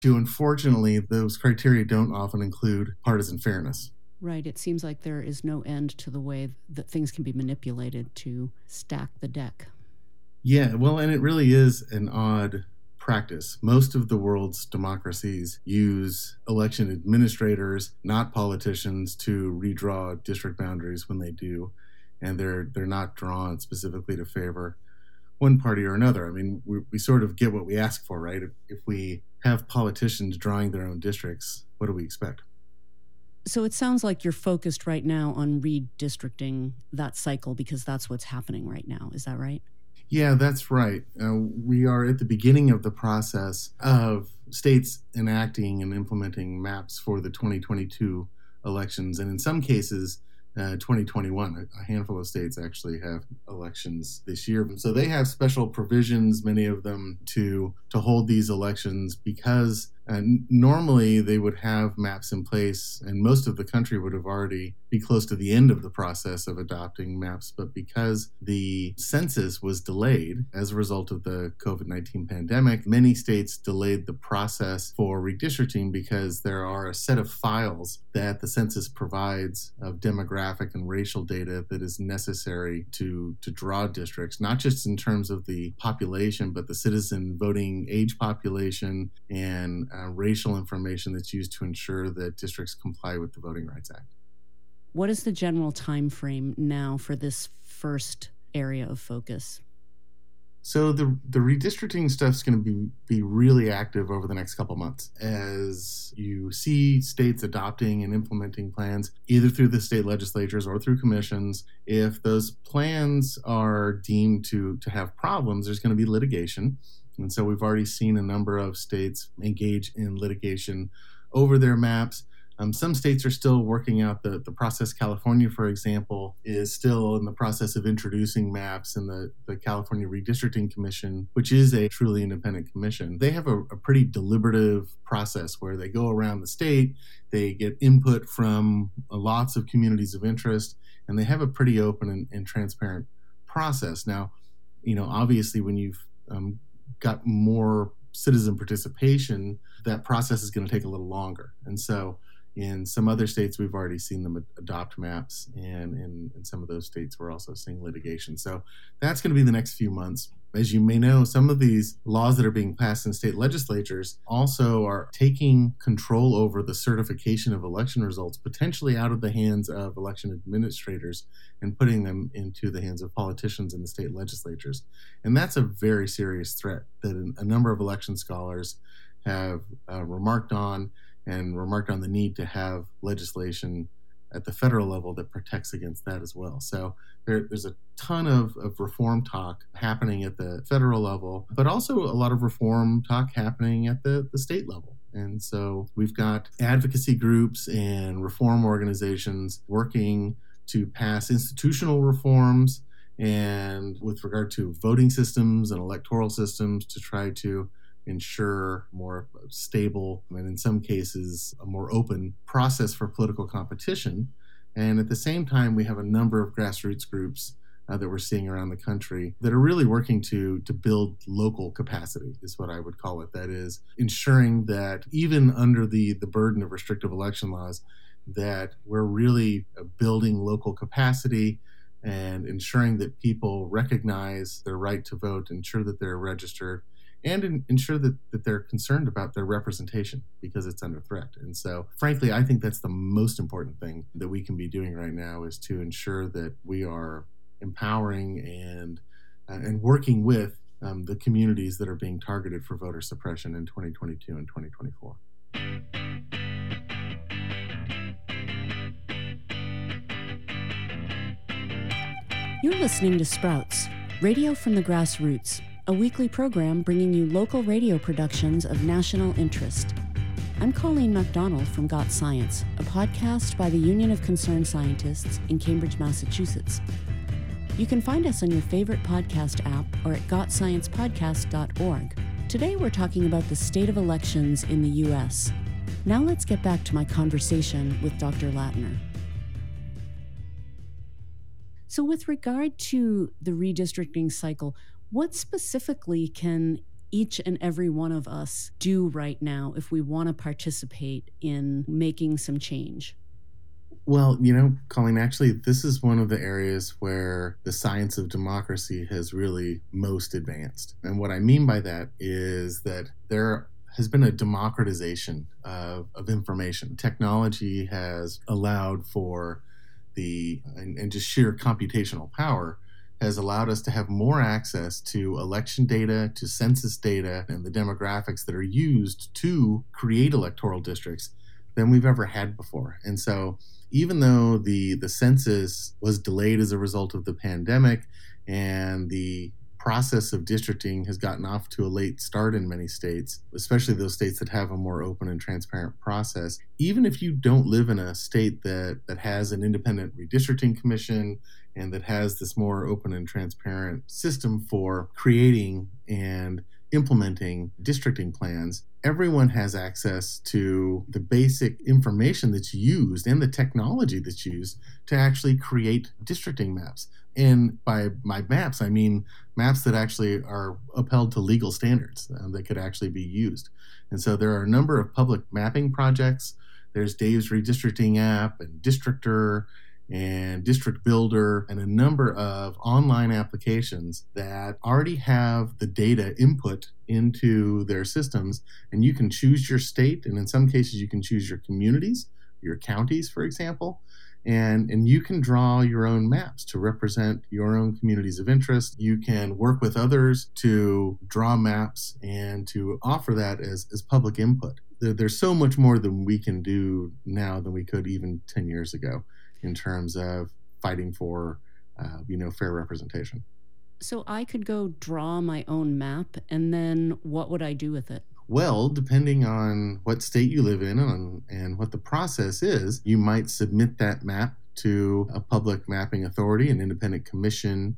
Unfortunately, those criteria don't often include partisan fairness. Right. It seems like there is no end to the way that things can be manipulated to stack the deck. Yeah, well, and it really is an odd practice. Most of the world's democracies use election administrators, not politicians, to redraw district boundaries when they do, and they're not drawn specifically to favor one party or another. I mean, we sort of get what we ask for, right? If we have politicians drawing their own districts, what do we expect? So it sounds like you're focused right now on redistricting that cycle because that's what's happening right now. Is that right? Yeah, that's right. We are at the beginning of the process of states enacting and implementing maps for the 2022 elections. And in some cases, 2021. A handful of states actually have elections this year. So they have special provisions, many of them, to hold these elections because normally they would have maps in place and most of the country would have already be close to the end of the process of adopting maps. But because the census was delayed as a result of the COVID-19 pandemic, many states delayed the process for redistricting because there are a set of files that the census provides of demographic and racial data that is necessary to draw districts, not just in terms of the population, but the citizen voting age population and racial information that's used to ensure that districts comply with the Voting Rights Act. What is the general time frame now for this first area of focus? So the redistricting stuff is going to be really active over the next couple months as you see states adopting and implementing plans either through the state legislatures or through commissions. If those plans are deemed to have problems, there's going to be litigation. And so we've already seen a number of states engage in litigation over their maps. Some states are still working out the process. California, for example, is still in the process of introducing maps, and the California Redistricting Commission, which is a truly independent commission, they have a pretty deliberative process where they go around the state, they get input from lots of communities of interest, and they have a pretty open and transparent process. Now, obviously when you've got more citizen participation, that process is going to take a little longer. And so in some other states, we've already seen them adopt maps, and in some of those states, we're also seeing litigation. So that's going to be the next few months. As you may know, some of these laws that are being passed in state legislatures also are taking control over the certification of election results, potentially out of the hands of election administrators and putting them into the hands of politicians in the state legislatures. And that's a very serious threat that a number of election scholars have remarked on the need to have legislation at the federal level that protects against that as well. So there's a ton of reform talk happening at the federal level, but also a lot of reform talk happening at the state level. And so we've got advocacy groups and reform organizations working to pass institutional reforms and with regard to voting systems and electoral systems to try to ensure more stable and in some cases a more open process for political competition. And at the same time, we have a number of grassroots groups that we're seeing around the country that are really working to build local capacity, is what I would call it. That is ensuring that even under the burden of restrictive election laws, that we're really building local capacity and ensuring that people recognize their right to vote, ensure that they're registered, and ensure that they're concerned about their representation because it's under threat. And so, frankly, I think that's the most important thing that we can be doing right now, is to ensure that we are empowering and working with the communities that are being targeted for voter suppression in 2022 and 2024. You're listening to Sprouts, radio from the grassroots, a weekly program bringing you local radio productions of national interest. I'm Colleen MacDonald from Got Science, a podcast by the Union of Concerned Scientists in Cambridge, Massachusetts. You can find us on your favorite podcast app or at gotsciencepodcast.org. Today we're talking about the state of elections in the U.S. Now let's get back to my conversation with Dr. Latner. So with regard to the redistricting cycle, what specifically can each and every one of us do right now if we want to participate in making some change? Well, Colleen, actually, this is one of the areas where the science of democracy has really most advanced. And what I mean by that is that there has been a democratization of information. Technology has allowed for and just sheer computational power has allowed us to have more access to election data, to census data, and the demographics that are used to create electoral districts than we've ever had before. And so even though the census was delayed as a result of the pandemic and the process of districting has gotten off to a late start in many states, especially those states that have a more open and transparent process, even if you don't live in a state that has an independent redistricting commission and that has this more open and transparent system for creating and implementing districting plans, everyone has access to the basic information that's used and the technology that's used to actually create districting maps. And by maps, I mean maps that actually are upheld to legal standards that could actually be used. And so there are a number of public mapping projects. There's Dave's Redistricting app and Districtor and District Builder, and a number of online applications that already have the data input into their systems. And you can choose your state, and in some cases you can choose your communities, your counties, for example. And you can draw your own maps to represent your own communities of interest. You can work with others to draw maps and to offer that as public input. There's so much more than we can do now than we could even 10 years ago in terms of fighting for, fair representation. So I could go draw my own map, and then what would I do with it? Well, depending on what state you live in and what the process is, you might submit that map to a public mapping authority, an independent commission,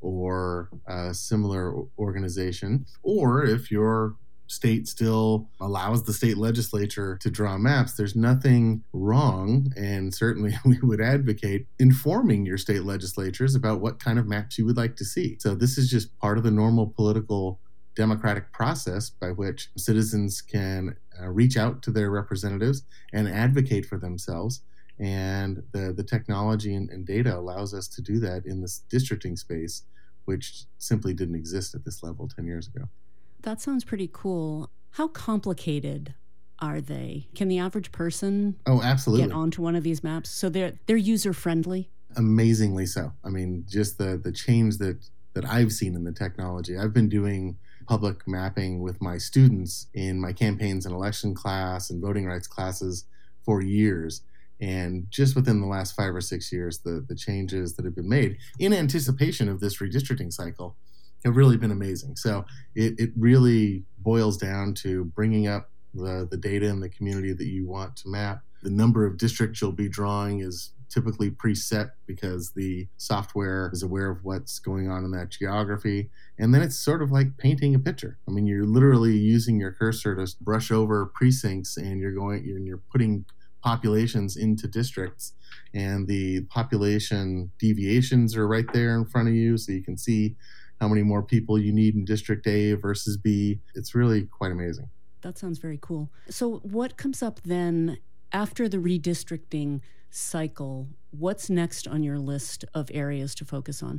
or a similar organization. Or if your state still allows the state legislature to draw maps, there's nothing wrong, and certainly we would advocate informing your state legislatures about what kind of maps you would like to see. So this is just part of the normal political democratic process by which citizens can reach out to their representatives and advocate for themselves. And the technology and data allows us to do that in this districting space, which simply didn't exist at this level 10 years ago. That sounds pretty cool. How complicated are they? Can the average person absolutely get onto one of these maps? So they're user-friendly? Amazingly so. I mean, just the change that I've seen in the technology. I've been doing public mapping with my students in my campaigns and election class and voting rights classes for years. And just within the last 5 or 6 years, the changes that have been made in anticipation of this redistricting cycle have really been amazing. So it really boils down to bringing up the data in the community that you want to map. The number of districts you'll be drawing is typically preset because the software is aware of what's going on in that geography. And then it's sort of like painting a picture. I mean, you're literally using your cursor to brush over precincts, and you're putting populations into districts, and the population deviations are right there in front of you, so you can see how many more people you need in District A versus B. It's really quite amazing. That sounds very cool. So what comes up then after the redistricting cycle? What's next on your list of areas to focus on?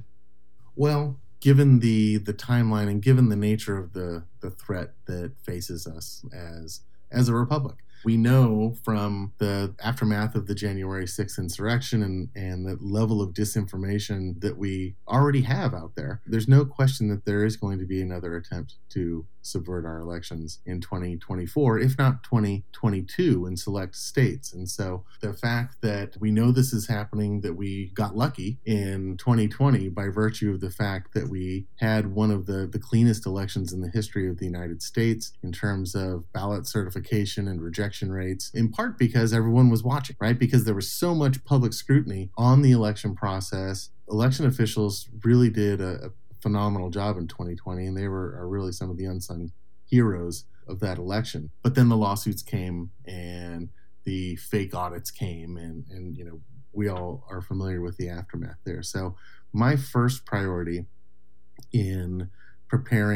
Well, given the timeline and given the nature of the threat that faces us as a republic, we know from the aftermath of the January 6th insurrection and the level of disinformation that we already have out there, there's no question that there is going to be another attempt to subvert our elections in 2024, if not 2022 in select states. And so the fact that we know this is happening, that we got lucky in 2020 by virtue of the fact that we had one of the cleanest elections in the history of the United States in terms of ballot certification and rejection rates, in part because everyone was watching, right? Because there was so much public scrutiny on the election process. Election officials really did a phenomenal job in 2020, and they are really some of the unsung heroes of that election. But then the lawsuits came and the fake audits came, and we all are familiar with the aftermath there. So my first priority in preparing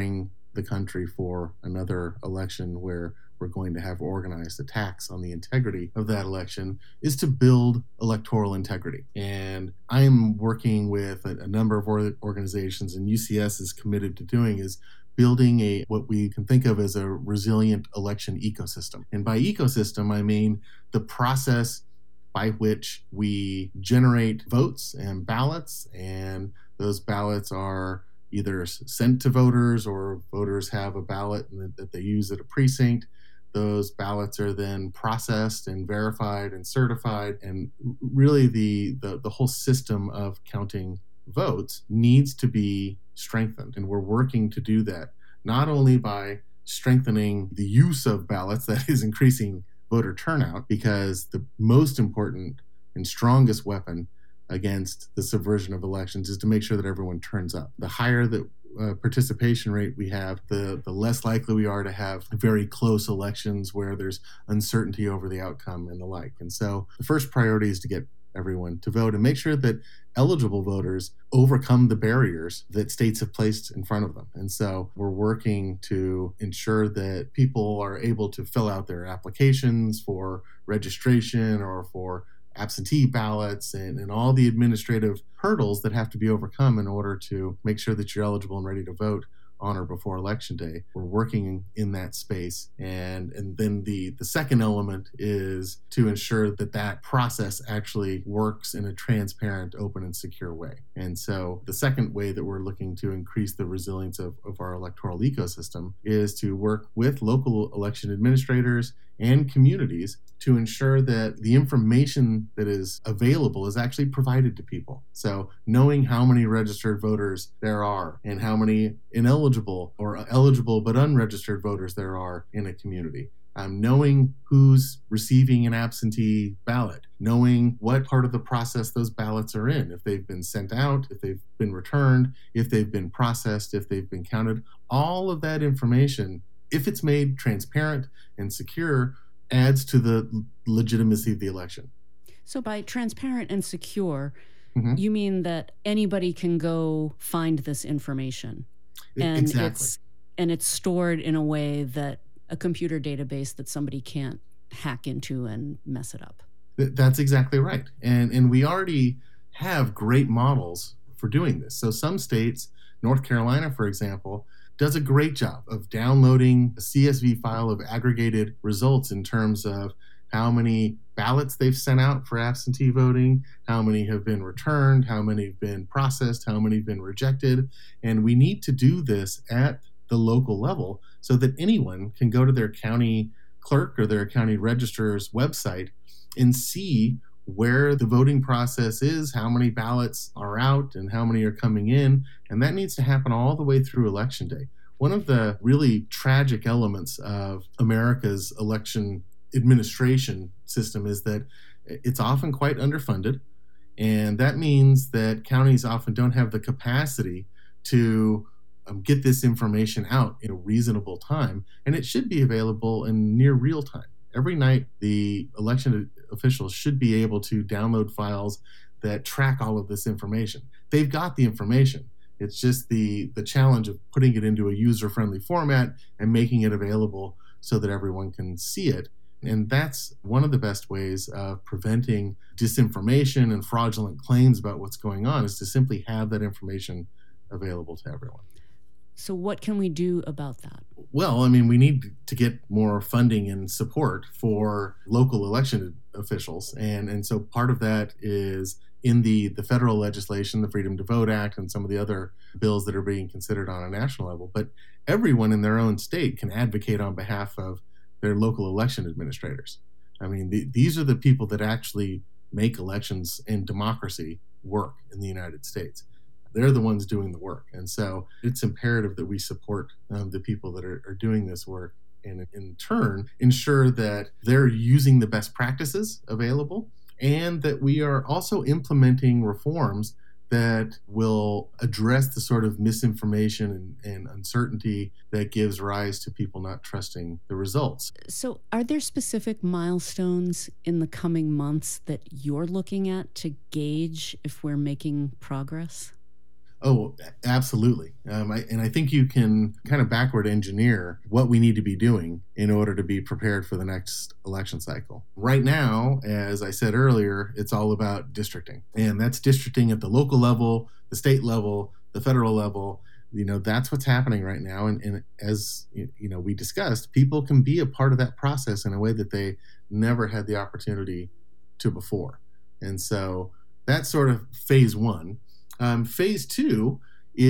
the country for another election where we're going to have organized attacks on the integrity of that election, is to build electoral integrity. And I'm working with a number of organizations, and UCS is committed to doing is building what we can think of as a resilient election ecosystem. And by ecosystem, I mean the process by which we generate votes and ballots, and those ballots are either sent to voters or voters have a ballot that they use at a precinct. Those ballots are then processed and verified and certified. And really the whole system of counting votes needs to be strengthened. And we're working to do that, not only by strengthening the use of ballots, that is increasing voter turnout, because the most important and strongest weapon against the subversion of elections is to make sure that everyone turns up. The higher the participation rate we have, the less likely we are to have very close elections where there's uncertainty over the outcome and the like. And so the first priority is to get everyone to vote and make sure that eligible voters overcome the barriers that states have placed in front of them. And so we're working to ensure that people are able to fill out their applications for registration or for absentee ballots and all the administrative hurdles that have to be overcome in order to make sure that you're eligible and ready to vote on or before Election Day. We're working in that space. And then the second element is to ensure that that process actually works in a transparent, open, and secure way. And so the second way that we're looking to increase the resilience of our electoral ecosystem is to work with local election administrators and communities to ensure that the information that is available is actually provided to people. So knowing how many registered voters there are and how many ineligible or eligible but unregistered voters there are in a community. Knowing who's receiving an absentee ballot, knowing what part of the process those ballots are in, if they've been sent out, if they've been returned, if they've been processed, if they've been counted, all of that information, if it's made transparent and secure, adds to the legitimacy of the election. So by transparent and secure, you mean that anybody can go find this information. And exactly. It's stored in a way that a computer database that somebody can't hack into and mess it up. That's exactly right. And we already have great models for doing this. So some states, North Carolina, for example, does a great job of downloading a CSV file of aggregated results in terms of how many ballots they've sent out for absentee voting, how many have been returned, how many have been processed, how many have been rejected. And we need to do this at the local level so that anyone can go to their county clerk or their county registrar's website and see where the voting process is, how many ballots are out, and how many are coming in. And that needs to happen all the way through Election Day. One of the really tragic elements of America's election administration system is that it's often quite underfunded. And that means that counties often don't have the capacity to get this information out in a reasonable time. And it should be available in near real time. Every night, the election officials should be able to download files that track all of this information. They've got the information. It's just the challenge of putting it into a user-friendly format and making it available so that everyone can see it. And that's one of the best ways of preventing disinformation and fraudulent claims about what's going on, is to simply have that information available to everyone. So what can we do about that? Well, I mean, we need to get more funding and support for local election officials. And so part of that is in the federal legislation, the Freedom to Vote Act, and some of the other bills that are being considered on a national level. But everyone in their own state can advocate on behalf of their local election administrators. I mean, these are the people that actually make elections and democracy work in the United States. They're the ones doing the work. And so it's imperative that we support the people that are doing this work, and in turn ensure that they're using the best practices available, and that we are also implementing reforms that will address the sort of misinformation and uncertainty that gives rise to people not trusting the results. So are there specific milestones in the coming months that you're looking at to gauge if we're making progress? Oh, absolutely. I think you can kind of backward engineer what we need to be doing in order to be prepared for the next election cycle. Right now, as I said earlier, it's all about districting. And that's districting at the local level, the state level, the federal level. That's what's happening right now. And as we discussed, people can be a part of that process in a way that they never had the opportunity to before. And so that's sort of phase one. Phase two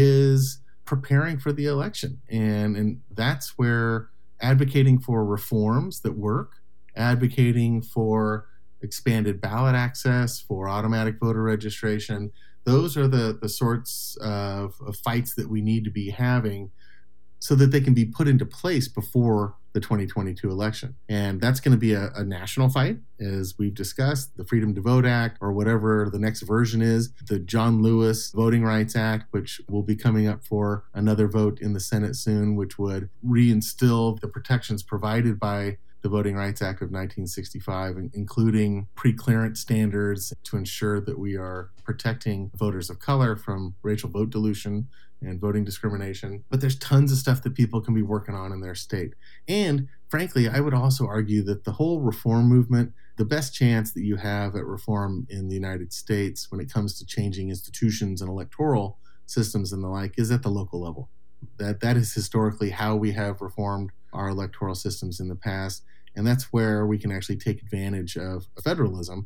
is preparing for the election. And that's where advocating for reforms that work, advocating for expanded ballot access, for automatic voter registration, those are the sorts of fights that we need to be having so that they can be put into place before the 2022 election. And that's going to be a national fight, as we've discussed, the Freedom to Vote Act, or whatever the next version is, the John Lewis Voting Rights Act, which will be coming up for another vote in the Senate soon, which would reinstill the protections provided by the Voting Rights Act of 1965, including pre-clearance standards to ensure that we are protecting voters of color from racial vote dilution and voting discrimination. But there's tons of stuff that people can be working on in their state. And frankly, I would also argue that the whole reform movement, the best chance that you have at reform in the United States when it comes to changing institutions and electoral systems and the like, is at the local level. That is historically how we have reformed our electoral systems in the past. And that's where we can actually take advantage of federalism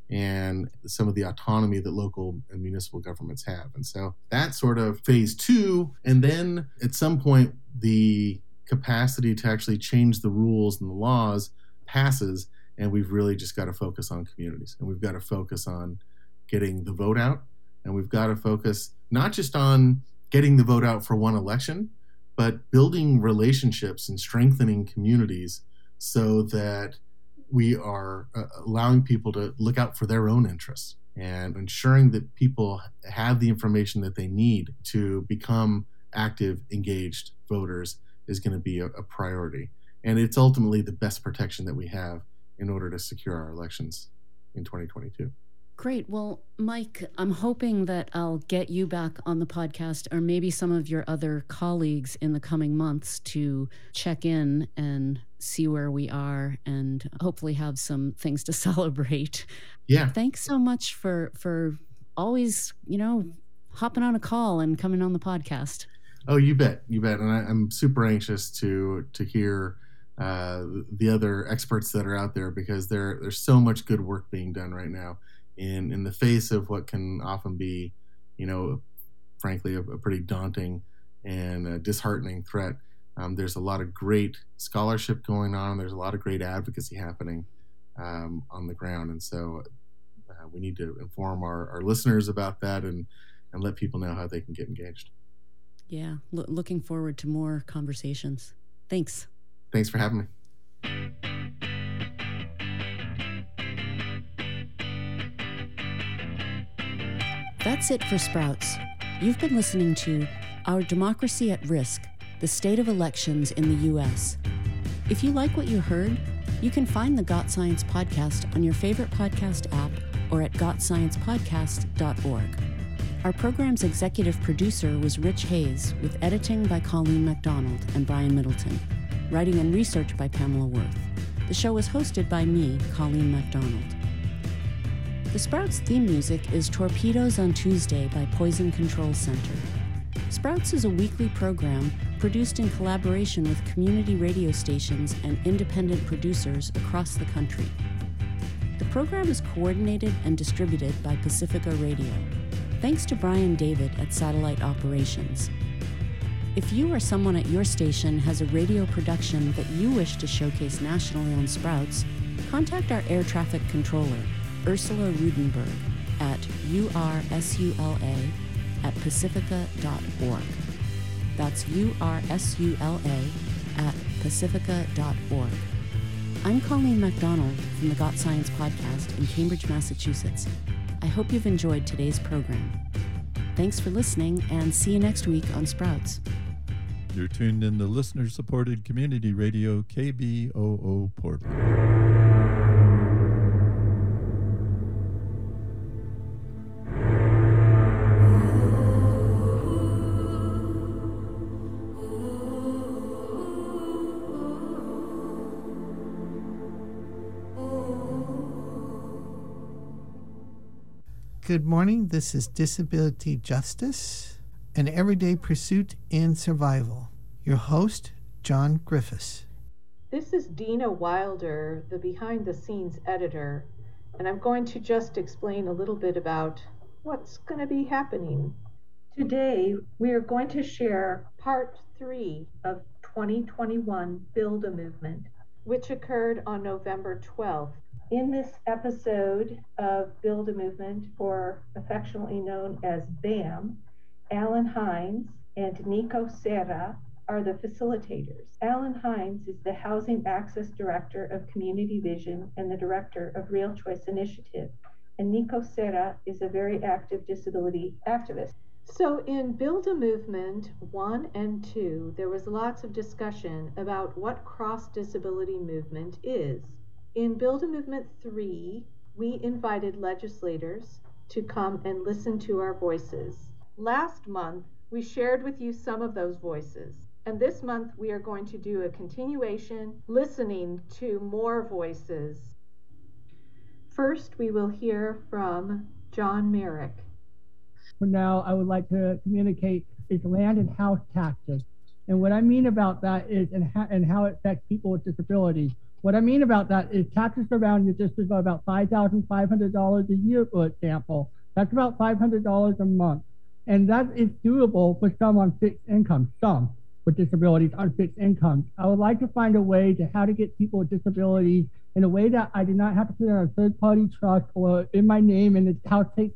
and some of the autonomy that local and municipal governments have. And so that's sort of phase two. And then at some point, the capacity to actually change the rules and the laws passes. And we've really just got to focus on communities. And we've got to focus on getting the vote out. And we've got to focus not just on getting the vote out for one election, but building relationships and strengthening communities so that we are allowing people to look out for their own interests and ensuring that people have the information that they need to become active, engaged voters is going to be a priority. And it's ultimately the best protection that we have in order to secure our elections in 2022. Great. Well, Mike, I'm hoping that I'll get you back on the podcast, or maybe some of your other colleagues in the coming months, to check in and see where we are and hopefully have some things to celebrate. Yeah. Thanks so much for always, hopping on a call and coming on the podcast. Oh, you bet. And I'm super anxious to hear the other experts that are out there, because there's so much good work being done right now in the face of what can often be, frankly, a pretty daunting and disheartening threat. There's a lot of great scholarship going on. There's a lot of great advocacy happening on the ground. And so we need to inform our listeners about that and let people know how they can get engaged. Yeah, looking forward to more conversations. Thanks. Thanks for having me. That's it for Sprouts. You've been listening to Our Democracy at Risk, the State of Elections in the U.S. If you like what you heard, you can find the Got Science podcast on your favorite podcast app or at gotsciencepodcast.org. Our program's executive producer was Rich Hayes, with editing by Colleen MacDonald and Brian Middleton, writing and research by Pamela Worth. The show was hosted by me, Colleen MacDonald. The Sprouts theme music is Torpedoes on Tuesday by Poison Control Center. Sprouts is a weekly program produced in collaboration with community radio stations and independent producers across the country. The program is coordinated and distributed by Pacifica Radio. Thanks to Brian David at Satellite Operations. If you or someone at your station has a radio production that you wish to showcase nationally on Sprouts, contact our air traffic controller, Ursula Rudenberg, at ursula@pacifica.org. That's ursula@pacifica.org. I'm Colleen MacDonald from the Got Science podcast in Cambridge, Massachusetts. I hope you've enjoyed today's program. Thanks for listening, and see you next week on Sprouts. You're tuned in to listener-supported community radio KBOO Portland. Good morning. This is Disability Justice, an everyday pursuit and survival. Your host, John Griffiths. This is Dina Wilder, the behind-the-scenes editor, and I'm going to just explain a little bit about what's going to be happening. Today, we are going to share part 3 of 2021 Build a Movement, which occurred on November 12th. In this episode of Build a Movement, or affectionately known as BAM, Alan Hines and Nico Serra are the facilitators. Alan Hines is the Housing Access Director of Community Vision and the Director of Real Choice Initiative, and Nico Serra is a very active disability activist. So in Build a Movement 1 and 2, there was lots of discussion about what cross-disability movement is. In Build a Movement 3, we invited legislators to come and listen to our voices. Last month, we shared with you some of those voices. And this month, we are going to do a continuation, listening to more voices. First, we will hear from John Merrick. For now, I would like to communicate is land and house taxes. And what I mean about that is, and how it affects people with disabilities. What I mean about that is taxes around your district are about $5,500 a year, for example. That's about $500 a month. And that is doable for some on fixed income, some with disabilities on fixed incomes. I would like to find a way to how to get people with disabilities in a way that I do not have to put it on a third-party trust or in my name, and the house takes,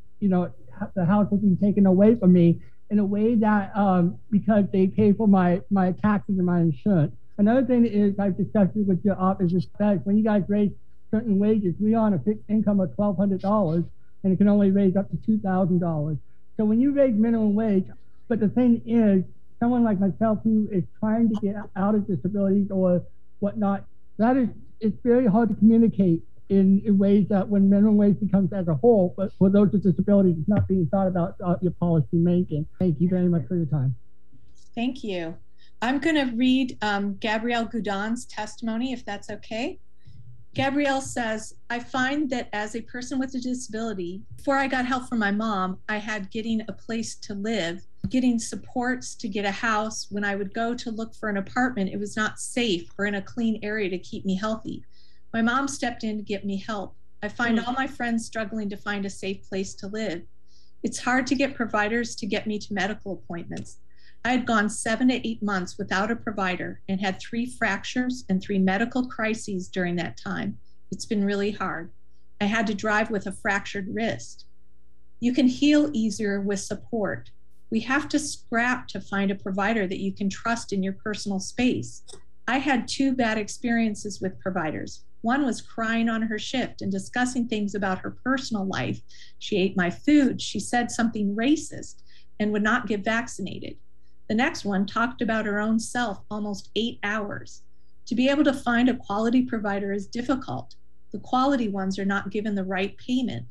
the house will be taken away from me in a way that because they pay for my taxes and my insurance. Another thing is I've discussed it with your office is that when you guys raise certain wages, we are on a fixed income of $1,200 and it can only raise up to $2,000. So when you raise minimum wage, but the thing is, someone like myself who is trying to get out of disabilities or whatnot, it's very hard to communicate in ways that when minimum wage becomes as a whole, but for those with disabilities, it's not being thought about your policy making. Thank you very much for your time. Thank you. I'm going to read Gabrielle Goudon's testimony, if that's okay. Gabrielle says, I find that as a person with a disability, before I got help from my mom, I had getting a place to live, getting supports to get a house. When I would go to look for an apartment, it was not safe or in a clean area to keep me healthy. My mom stepped in to get me help. I find all my friends struggling to find a safe place to live. It's hard to get providers to get me to medical appointments. I had gone 7 to 8 months without a provider and had 3 fractures and 3 medical crises during that time. It's been really hard. I had to drive with a fractured wrist. You can heal easier with support. We have to scrap to find a provider that you can trust in your personal space. I had 2 bad experiences with providers. One was crying on her shift and discussing things about her personal life. She ate my food. She said something racist and would not get vaccinated. The next one talked about her own self almost 8 hours. To be able to find a quality provider is difficult. The quality ones are not given the right payment.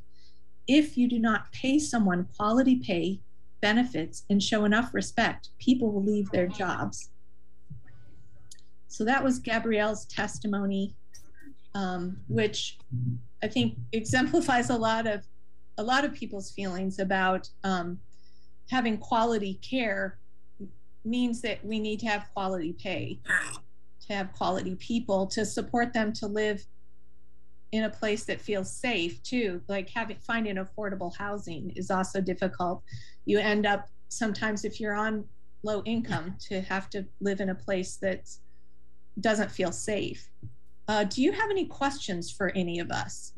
If you do not pay someone quality pay, benefits, and show enough respect, people will leave their jobs. So that was Gabrielle's testimony, which I think exemplifies a lot of people's feelings about having quality care means that we need to have quality pay, to have quality people, to support them to live in a place that feels safe too. Like finding affordable housing is also difficult. You end up sometimes, if you're on low income, to have to live in a place that doesn't feel safe. Do you have any questions for any of us?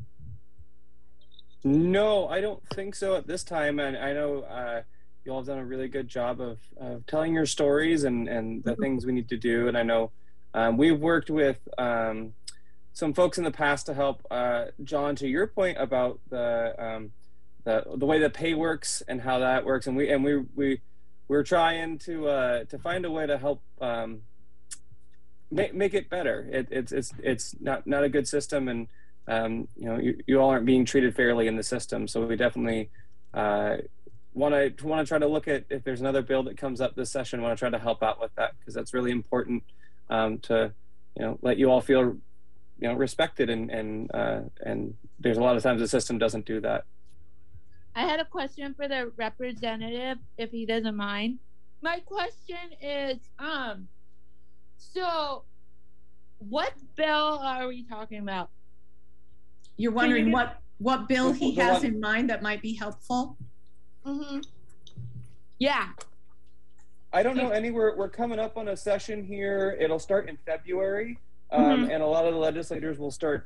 No, I don't think so at this time. And I know you all have done a really good job of telling your stories and the things we need to do. And I know we've worked with some folks in the past to help. John, to your point about the way that pay works and how that works, and we're trying to find a way to help make it better. It's not a good system, and you all aren't being treated fairly in the system. So we definitely want to try to look at if there's another bill that comes up this session. Want to try to help out with that, because that's really important to let you all feel respected, and there's a lot of times the system doesn't do that. I had a question for the representative, if he doesn't mind. My question is, so what bill are we talking about? You're wondering what bill he has in mind that might be helpful? Mm-hmm. Yeah. I don't know any. We're coming up on a session here. It'll start in February, and a lot of the legislators will start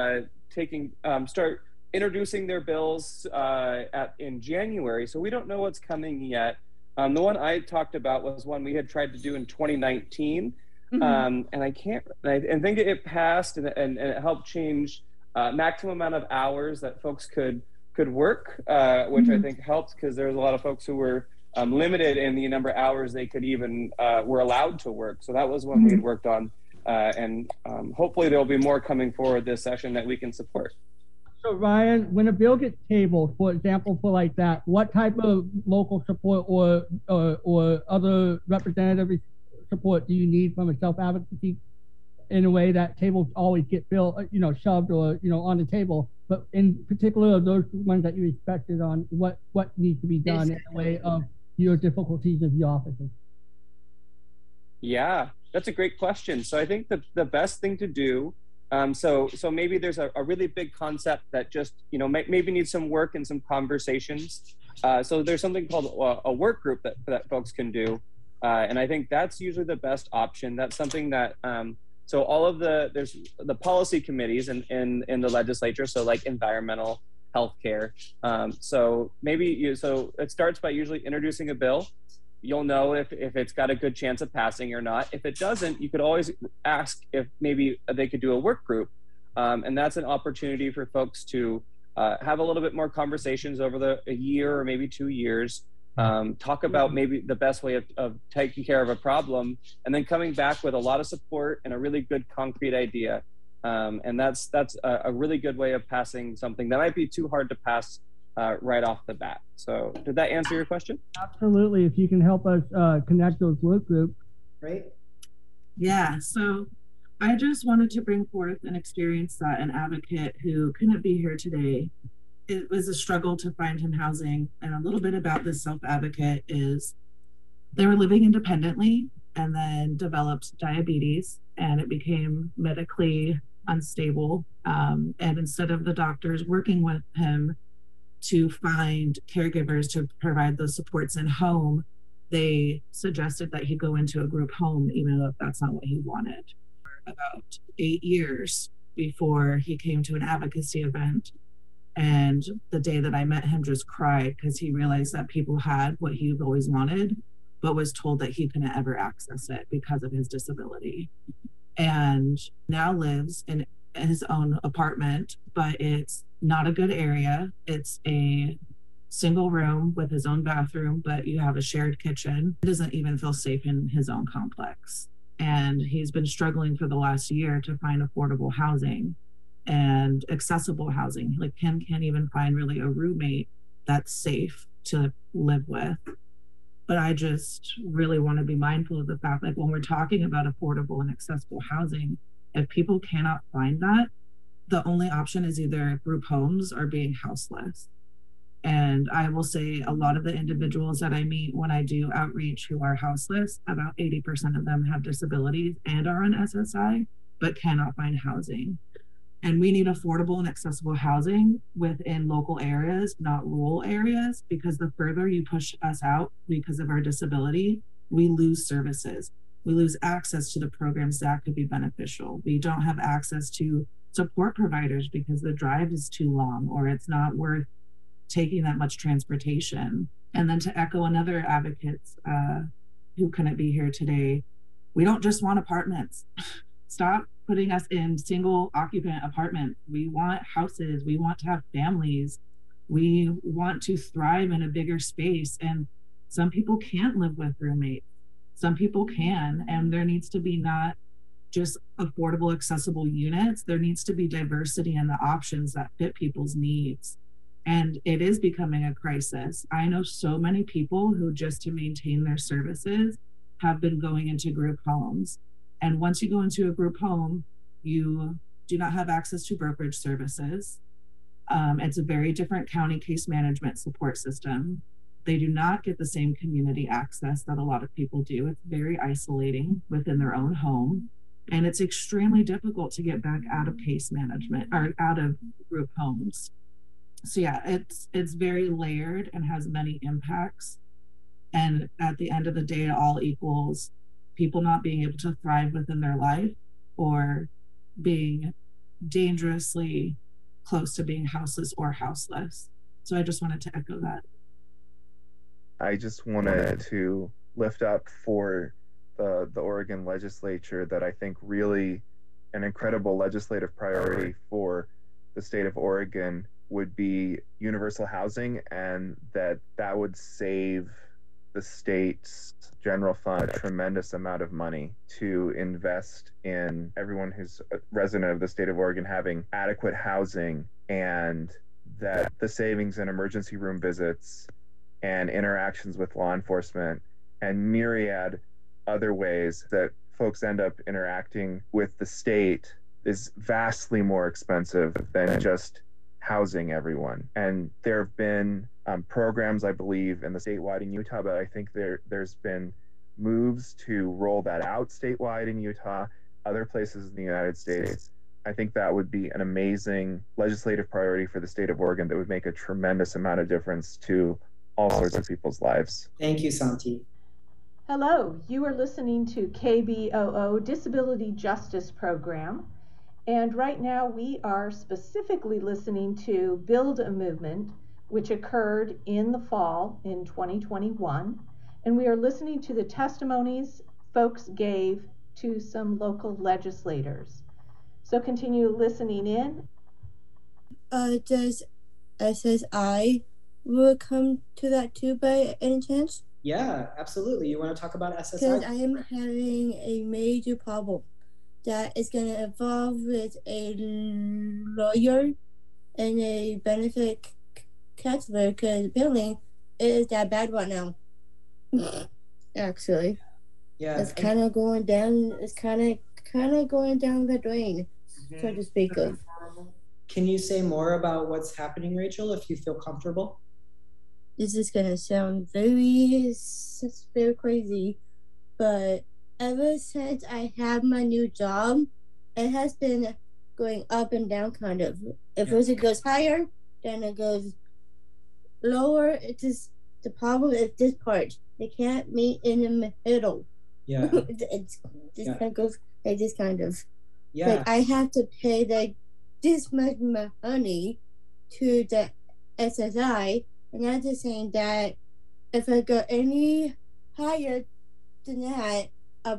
start introducing their bills in January. So we don't know what's coming yet. The one I talked about was one we had tried to do in 2019, and I think it passed, and it helped change maximum amount of hours that folks could work, which I think helped, because there was a lot of folks who were limited in the number of hours they could even were allowed to work. So that was one we had worked on, and hopefully there'll be more coming forward this session that we can support. So Ryan, when a bill gets tabled, for example, for like that, what type of local support or other representative support do you need from a self-advocacy, in a way that tables always get shoved or on the table, but in particular those ones that you expected on, what needs to be done in the way of your difficulties of your offices? Yeah, that's a great question. So I think the best thing to do, so maybe there's a really big concept that just maybe needs some work and some conversations. So there's something called a work group that folks can do, and I think that's usually the best option. That's something that so all of there's the policy committees in the legislature, so like environmental, healthcare. So maybe so it starts by usually introducing a bill. You'll know if it's got a good chance of passing or not. If it doesn't, you could always ask if maybe they could do a work group. And that's an opportunity for folks to have a little bit more conversations over a year or maybe 2 years, talk about maybe the best way of taking care of a problem, and then coming back with a lot of support and a really good concrete idea. And that's a really good way of passing something that might be too hard to pass right off the bat. So did that answer your question? Absolutely. If you can help us connect those work groups. Great. Yeah, so I just wanted to bring forth an experience that an advocate who couldn't be here today, it was a struggle to find him housing. And a little bit about this self-advocate is they were living independently and then developed diabetes, and it became medically unstable. And instead of the doctors working with him to find caregivers to provide those supports in home, they suggested that he go into a group home, even though that's not what he wanted. About 8 years before he came to an advocacy event. And the day that I met him, just cried because he realized that people had what he always wanted, but was told that he couldn't ever access it because of his disability. And now lives in his own apartment, but it's not a good area. It's a single room with his own bathroom, but you have a shared kitchen. He doesn't even feel safe in his own complex. And he's been struggling for the last year to find affordable housing and accessible housing. Like Ken can't even find really a roommate that's safe to live with. But I just really want to be mindful of the fact, like when we're talking about affordable and accessible housing, if people cannot find that, the only option is either group homes or being houseless. And I will say a lot of the individuals that I meet when I do outreach who are houseless, about 80% of them have disabilities and are on SSI, but cannot find housing. And we need affordable and accessible housing within local areas, not rural areas, because the further you push us out because of our disability, we lose services. We lose access to the programs that could be beneficial. We don't have access to support providers because the drive is too long or it's not worth taking that much transportation. And then to echo another advocate who couldn't be here today, we don't just want apartments. Stop putting us in single occupant apartments. We want houses. We want to have families. We want to thrive in a bigger space. And some people can't live with roommates. Some people can, and there needs to be not just affordable, accessible units. There needs to be diversity in the options that fit people's needs. And it is becoming a crisis. I know so many people who just to maintain their services have been going into group homes. And once you go into a group home, you do not have access to brokerage services. It's a very different county case management support system. They do not get the same community access that a lot of people do. It's very isolating within their own home. And it's extremely difficult to get back out of case management or out of group homes. So yeah, it's very layered and has many impacts. And at the end of the day, it all equals people not being able to thrive within their life or being dangerously close to being houseless or houseless. So I just wanted to echo that. I just wanted to lift up for the Oregon legislature that I think really an incredible legislative priority for the state of Oregon would be universal housing, and that would save the state's general fund a tremendous amount of money to invest in everyone who's a resident of the state of Oregon having adequate housing, and that the savings in emergency room visits and interactions with law enforcement and myriad other ways that folks end up interacting with the state is vastly more expensive than just housing everyone. And there have been programs, I believe, in the statewide in Utah, but I think there's been moves to roll that out statewide in Utah, other places in the United States. I think that would be an amazing legislative priority for the state of Oregon that would make a tremendous amount of difference to all sorts of people's lives. Thank you, Santi. Hello, you are listening to KBOO Disability Justice Program. And right now we are specifically listening to Build a Movement, which occurred in the fall in 2021. And we are listening to the testimonies folks gave to some local legislators. So continue listening in. Does SSI will come to that too by any chance? Yeah, absolutely. You want to talk about SSI? Because I am having a major problem that is going to involve with a lawyer and a benefit counselor, because apparently it is that bad right now. Actually, yeah, it's kind of going down. It's kind of going down the drain, so to speak of. Can you say more about what's happening, Rachel, if you feel comfortable? This is gonna sound very crazy, but ever since I have my new job, it has been going up and down kind of. At first it goes higher, then it goes lower. It's just the problem is this part. They can't meet in the middle. Yeah. It's just kind of goes like this kind of. Yeah. Like I have to pay like this much money to the SSI, and I'm just saying that if I go any higher than that, I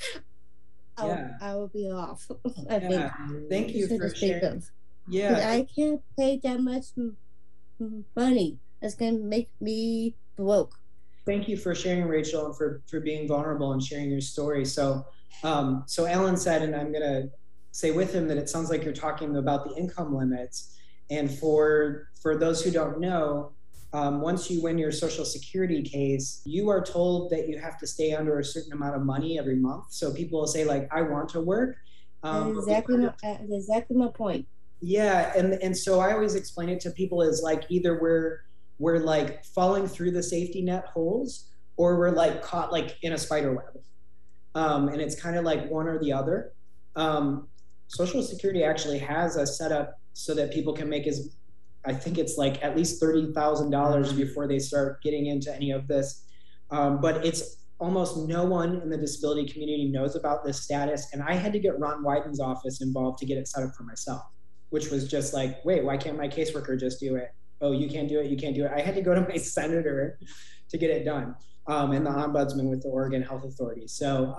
will be off. I think. Thank you for sharing. Yeah. But I can't pay that much money. It's gonna make me broke. Thank you for sharing, Rachel, and for being vulnerable and sharing your story. So Alan said, and I'm gonna say with him that it sounds like you're talking about the income limits. And for those who don't know, once you win your Social Security case, you are told that you have to stay under a certain amount of money every month. So people will say, like, I want to work. Exactly my point. Yeah, and so I always explain it to people as like either we're like falling through the safety net holes, or we're like caught like in a spider web. And it's kind of like one or the other. Social Security actually has a setup so that people can make I think it's like at least $30,000 before they start getting into any of this. But it's almost no one in the disability community knows about this status. And I had to get Ron Wyden's office involved to get it set up for myself, which was just like, wait, why can't my caseworker just do it? Oh, you can't do it, you can't do it. I had to go to my senator to get it done, and the ombudsman with the Oregon Health Authority. So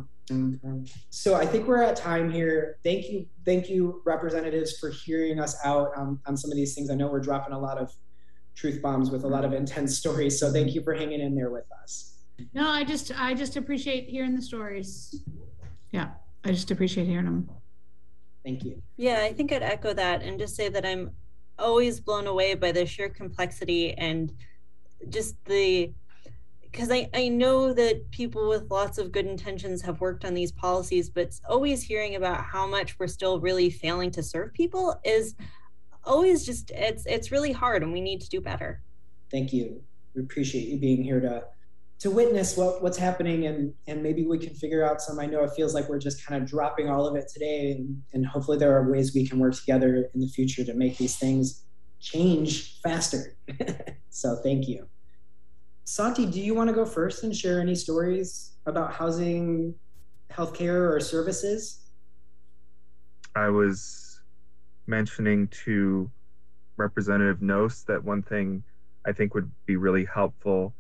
I think we're at time here. Thank you, representatives, for hearing us out on some of these things. I know we're dropping a lot of truth bombs with a lot of intense stories. So thank you for hanging in there with us. No, I just appreciate hearing the stories. Yeah, I just appreciate hearing them. Thank you. Yeah, I think I'd echo that and just say that I'm always blown away by the sheer complexity and just because I know that people with lots of good intentions have worked on these policies, but always hearing about how much we're still really failing to serve people is always just, it's really hard and we need to do better. Thank you. We appreciate you being here to witness what's happening, and maybe we can figure out some. I know it feels like we're just kind of dropping all of it today, and hopefully there are ways we can work together in the future to make these things change faster. So thank you. Santi, do you want to go first and share any stories about housing, healthcare, or services? I was mentioning to Representative Nose that one thing I think would be really helpful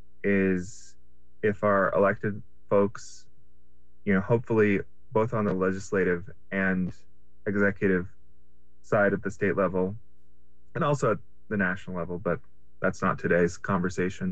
is if our elected folks, hopefully both on the legislative and executive side at the state level, and also at the national level, but that's not today's conversation.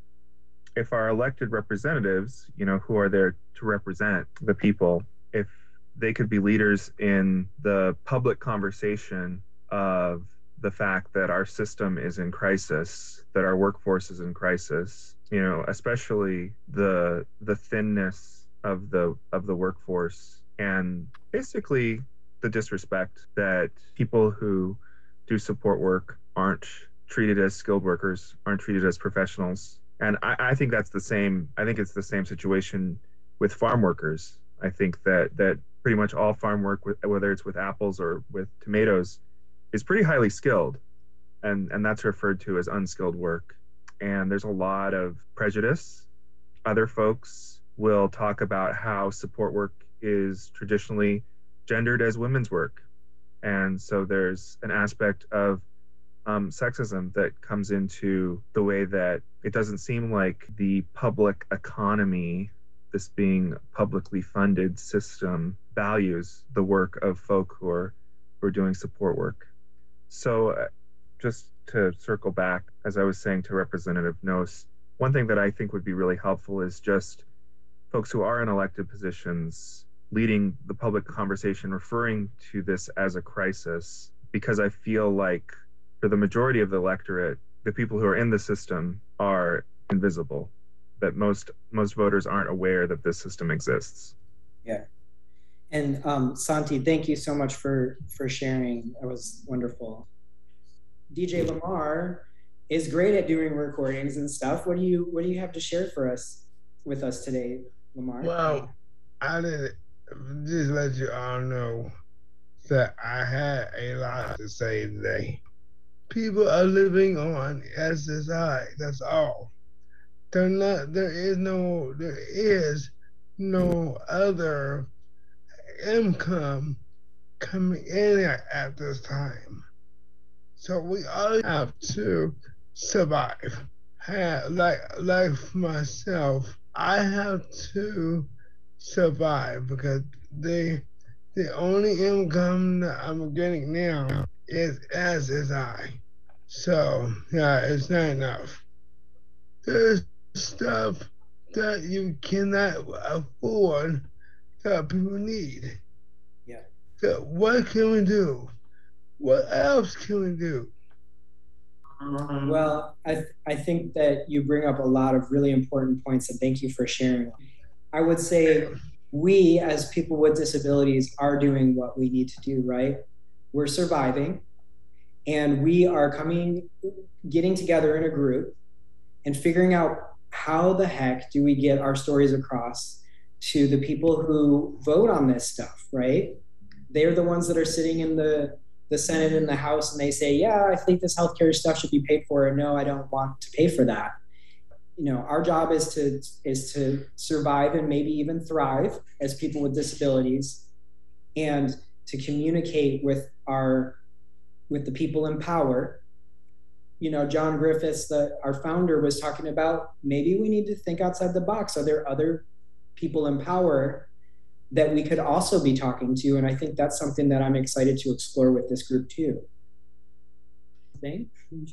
If our elected representatives, who are there to represent the people, if they could be leaders in the public conversation of the fact that our system is in crisis, that our workforce is in crisis, especially the thinness of the workforce, and basically the disrespect that people who do support work aren't treated as skilled workers, aren't treated as professionals. And I think that's the same. I think it's the same situation with farm workers. I think that pretty much all farm work, whether it's with apples or with tomatoes, is pretty highly skilled, and that's referred to as unskilled work. And there's a lot of prejudice. Other folks will talk about how support work is traditionally gendered as women's work. And so there's an aspect of sexism that comes into the way that it doesn't seem like the public economy, this being a publicly funded system, values the work of folk who are doing support work. So just to circle back, as I was saying to Representative Nose, one thing that I think would be really helpful is just folks who are in elected positions leading the public conversation, referring to this as a crisis, because I feel like for the majority of the electorate, the people who are in the system are invisible, that most voters aren't aware that this system exists. Yeah. And Santi, thank you so much for sharing. That was wonderful. DJ Lamar is great at doing recordings and stuff. What do you have to share with us today, Lamar? Well, I didn't just let you all know that I had a lot to say today. People are living on SSI. That's all. There is no other income coming in at this time. So we all have to survive. Like myself, I have to survive because the only income that I'm getting now is SSI. So yeah, it's not enough. There's stuff that you cannot afford that people need. Yeah. So what can we do? What else can we do? Well, I think that you bring up a lot of really important points, and thank you for sharing. I would say we, as people with disabilities, are doing what we need to do, right? We're surviving, and we are getting together in a group and figuring out how the heck do we get our stories across to the people who vote on this stuff, right? They're the ones that are sitting in the Senate and the House, and they say, yeah, I think this healthcare stuff should be paid for, and no, I don't want to pay for that. Our job is to survive and maybe even thrive as people with disabilities, and to communicate with the people in power. John Griffiths, our founder, was talking about maybe we need to think outside the box. Are there other people in power that we could also be talking to? And I think that's something that I'm excited to explore with this group too. Thing?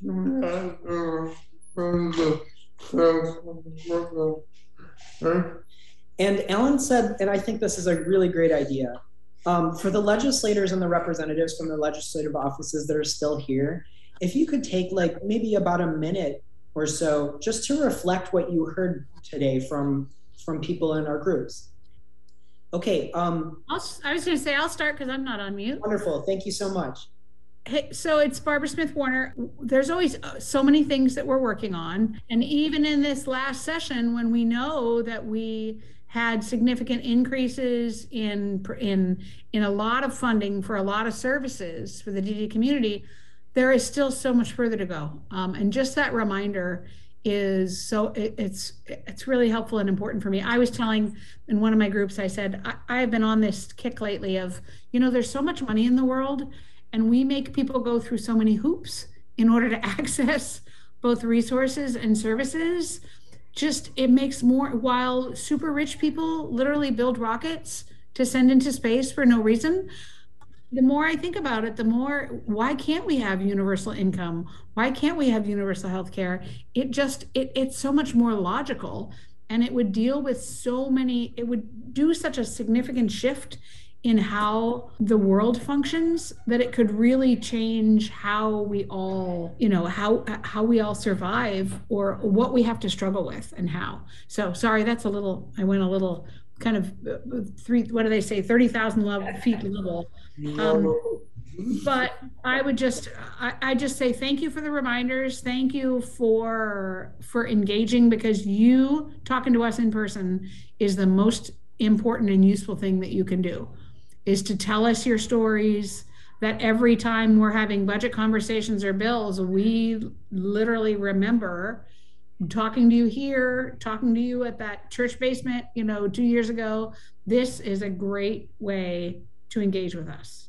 And Ellen said, and I think this is a really great idea, for the legislators and the representatives from the legislative offices that are still here, if you could take maybe about a minute or so just to reflect what you heard today from people in our groups. Okay. I was going to say I'll start because I'm not on mute. Wonderful. Thank you so much. Hey, so it's Barbara Smith Warner. There's always so many things that we're working on. And even in this last session, when we know that we had significant increases in a lot of funding for a lot of services for the DD community, there is still so much further to go. And just that reminder is so it's really helpful and important for me. I was telling in one of my groups, I said, I've been on this kick lately of, there's so much money in the world, and we make people go through so many hoops in order to access both resources and services. Just, it makes more, while super rich people literally build rockets to send into space for no reason. The more I think about it, the more, why can't we have universal income? Why can't we have universal health care? It's so much more logical, and it would deal with it would do such a significant shift in how the world functions that it could really change how we all, how we all survive, or what we have to struggle with and how. So sorry, I went a little kind of 30,000 feet level. But I just say thank you for the reminders. Thank you for engaging, because you talking to us in person is the most important and useful thing that you can do, is to tell us your stories, that every time we're having budget conversations or bills, we literally remember talking to you here, talking to you at that church basement, 2 years ago. This is a great way to engage with us.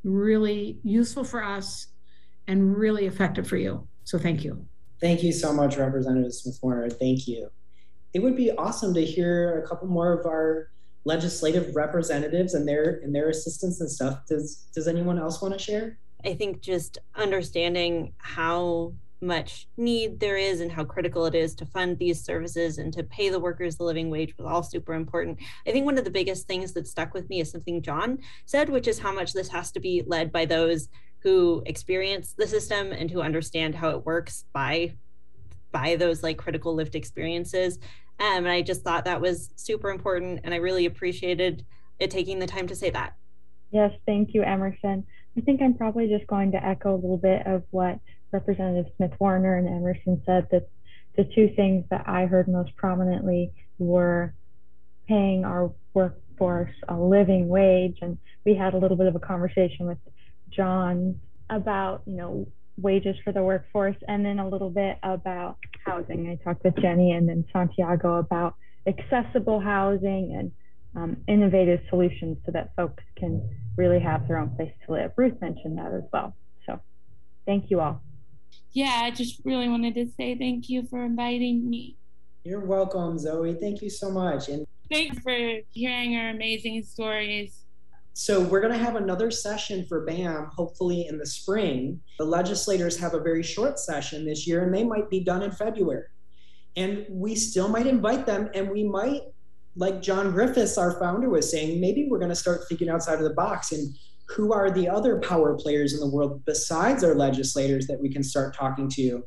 Really useful for us and really effective for you. So thank you. Thank you so much, Representative Smith Warner. Thank you. It would be awesome to hear a couple more of our legislative representatives and their assistants and stuff. Does anyone else want to share? I think just understanding how much need there is and how critical it is to fund these services and to pay the workers the living wage was all super important. I think one of the biggest things that stuck with me is something John said, which is how much this has to be led by those who experience the system and who understand how it works by those like critical lived experiences. And I just thought that was super important, and I really appreciated it taking the time to say that. Yes, thank you, Emerson. I think I'm probably just going to echo a little bit of what Representative Smith Warner and Emerson said, that the two things that I heard most prominently were paying our workforce a living wage. And we had a little bit of a conversation with John about, wages for the workforce, and then a little bit about housing. I talked with Jenny and then Santiago about accessible housing and innovative solutions so that folks can really have their own place to live. Ruth mentioned that as well. So thank you all. Yeah, I just really wanted to say thank you for inviting me. You're welcome, Zoe. Thank you so much. And thanks for hearing our amazing stories. So we're going to have another session for BAM, hopefully in the spring. The legislators have a very short session this year, and they might be done in February. And we still might invite them, and we might, like John Griffiths, our founder, was saying, maybe we're going to start thinking outside of the box, and who are the other power players in the world besides our legislators that we can start talking to?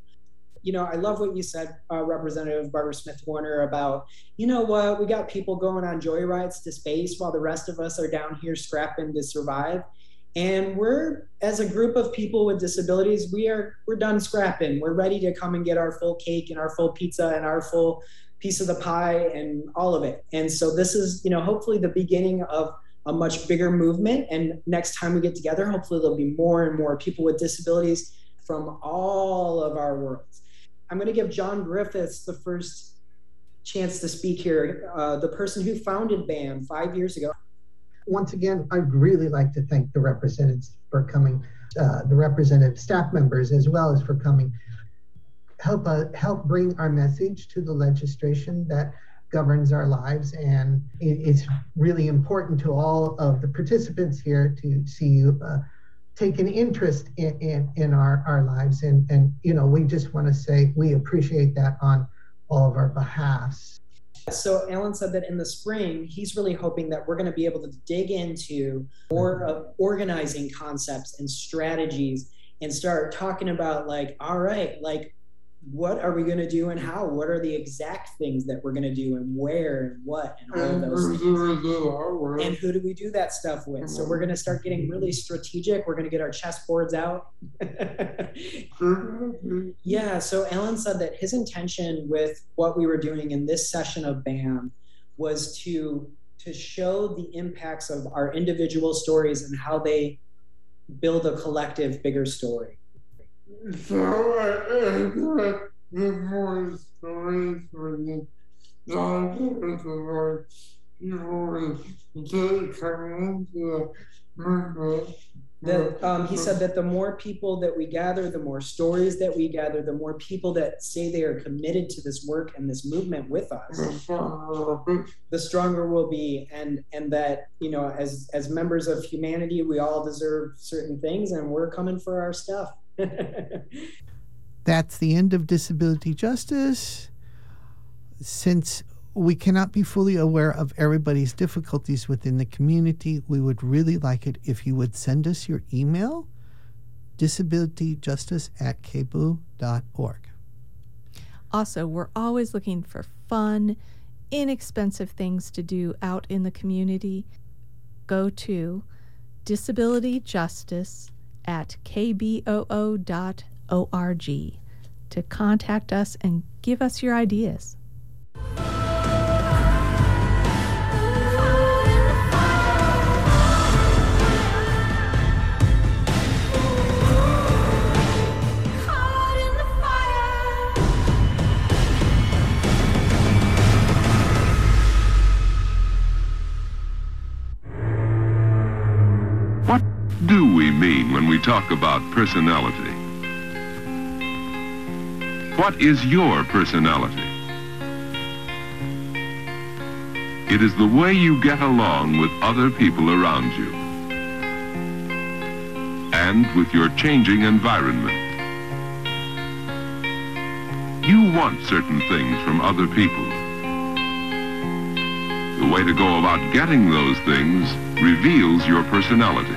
I love what you said, Representative Barbara Smith Warner, about, we got people going on joyrides to space while the rest of us are down here scrapping to survive. And we're, as a group of people with disabilities, we're done scrapping. We're ready to come and get our full cake and our full pizza and our full piece of the pie and all of it. And so this is, hopefully the beginning of a much bigger movement. And next time we get together, hopefully there'll be more and more people with disabilities from all of our worlds. I'm going to give John Griffiths the first chance to speak here, the person who founded BAM 5 years ago. Once again, I'd really like to thank the representatives for coming, the representative staff members, as well as for coming. Help bring our message to the legislation that governs our lives. And it's really important to all of the participants here to see you take an interest in our lives. And we just want to say we appreciate that on all of our behalfs. So Alan said that in the spring, he's really hoping that we're going to be able to dig into more of organizing concepts and strategies and start talking about all right, what are we going to do and how? What are the exact things that we're going to do and where and what and all of those things? And who do we do that stuff with? So we're going to start getting really strategic. We're going to get our chessboards out. Yeah, so Alan said that his intention with what we were doing in this session of BAM was to show the impacts of our individual stories and how they build a collective bigger story. So the more stories for the doctors or people that come into the movement. He said that the more people that we gather, the more stories that we gather, the more people that say they are committed to this work and this movement with us, the stronger we'll be. And that, you know, as members of humanity, we all deserve certain things, and we're coming for our stuff. That's the end of Disability Justice. Since we cannot be fully aware of everybody's difficulties within the community, we would really like it if you would send us your email, disabilityjustice@kboo.org. Also, we're always looking for fun, inexpensive things to do out in the community. Go to disabilityjustice@kboo.org to contact us and give us your ideas. What do we mean when we talk about personality? What is your personality? It is the way you get along with other people around you and with your changing environment. You want certain things from other people. The way to go about getting those things reveals your personality.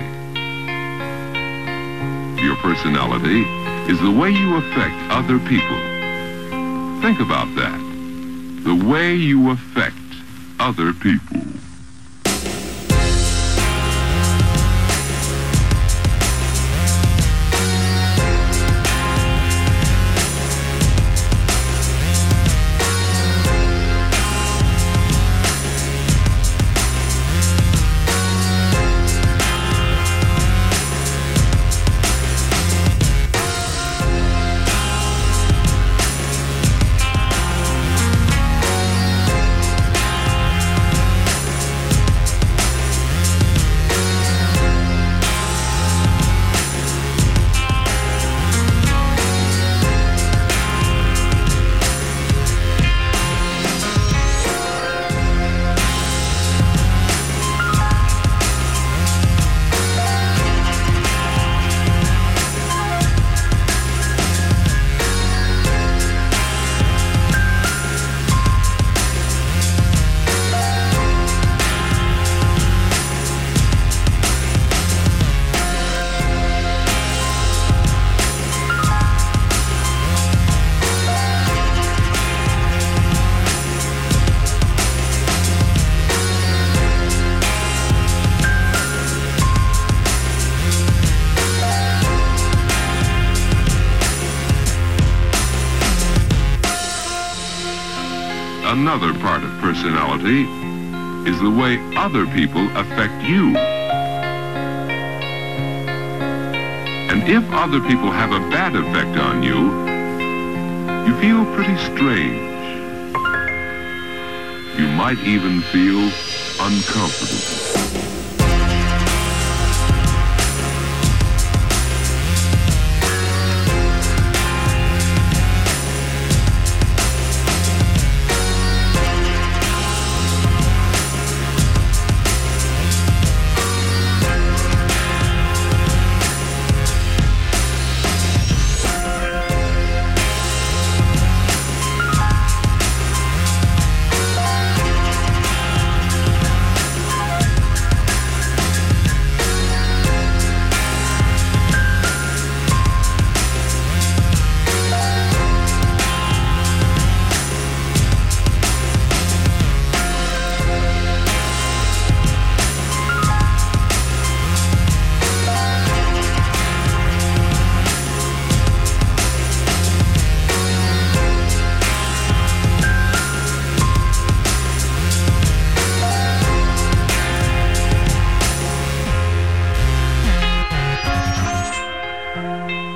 Your personality is the way you affect other people. Think about that. The way you affect other people. Another part of personality is the way other people affect you. And if other people have a bad effect on you, you feel pretty strange. You might even feel uncomfortable.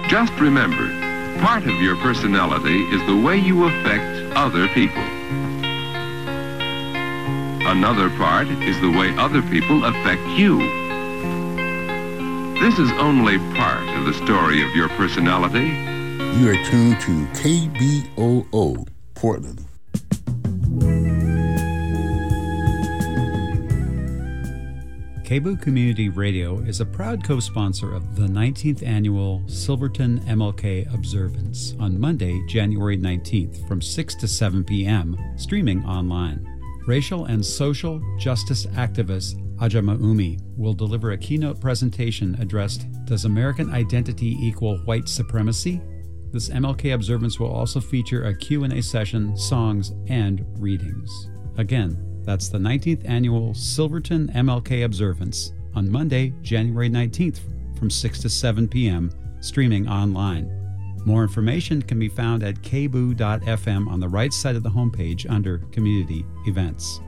Just remember, part of your personality is the way you affect other people. Another part is the way other people affect you. This is only part of the story of your personality. You are tuned to KBOO, Portland. KBOO Community Radio is a proud co-sponsor of the 19th Annual Silverton MLK Observance on Monday, January 19th from 6 to 7 p.m., streaming online. Racial and social justice activist Ajama Umi will deliver a keynote presentation addressed, "Does American Identity Equal White Supremacy?" This MLK observance will also feature a Q&A session, songs, and readings. Again, that's the 19th Annual Silverton MLK Observance on Monday, January 19th from 6 to 7 p.m., streaming online. More information can be found at kboo.fm on the right side of the homepage under Community Events.